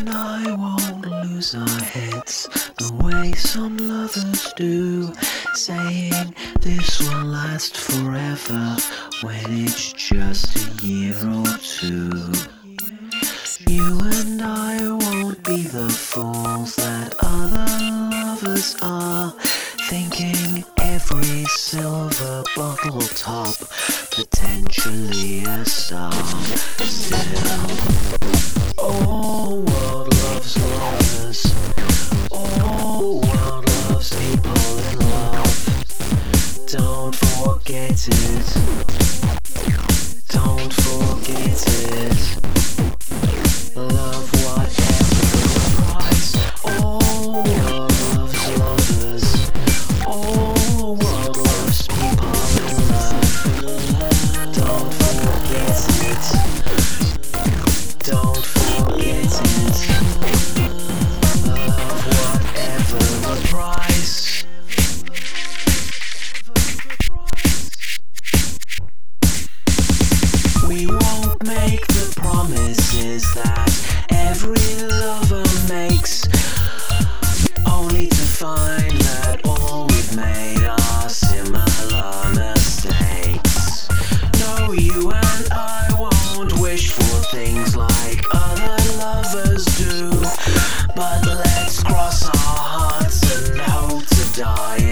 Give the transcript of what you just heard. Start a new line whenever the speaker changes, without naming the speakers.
and I won't lose our heads the way some lovers do, saying this will last forever when it's just a year or two. You and I won't be the fools that other lovers are, thinking every silver bottle top potentially a star. Still, oh, world loves lovers. Oh, world loves people in love. Don't forget it. Don't forget it. Love whatever the price. Oh, world loves lovers. Oh, world loves people in love. Don't forget it. Don't forget it. Love whatever the price. We won't make the promises that every lover makes, only to find that all we've made are similar mistakes. No, you and I won't wish for things like other lovers do, but let's cross our hearts and hope to die